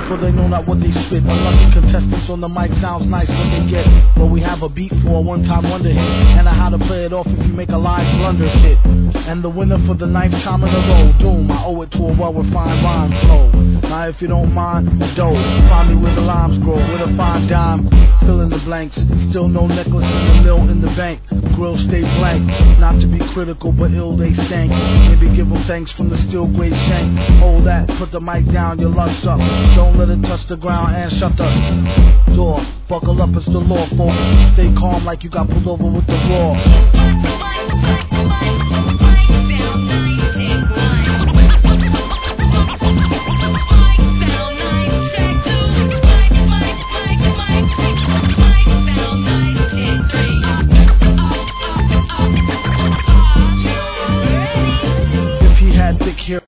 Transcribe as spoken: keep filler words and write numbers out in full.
for they know not what they spit. Unlucky contestants on the mic, sounds nice when they get. But we have a beat for a one-time wonder hit, and a how to play it off if you make a live blunder hit. And the winner for the ninth time in a row, Doom, I owe it to a well-refined rhyme flow. Now if you don't mind, a dough, find me where the limes grow, with a fine dime, fill in the blanks. Still no necklace in the mill in the bank, grill stay blank. Not to be critical, but ill they stank. Maybe give them thanks from the steel gray shank. Hold that, put the mic down, your luck's up. Don't let it touch the ground and shut the door. Buckle up, it's the law, folks. Stay calm like you got pulled over with the raw.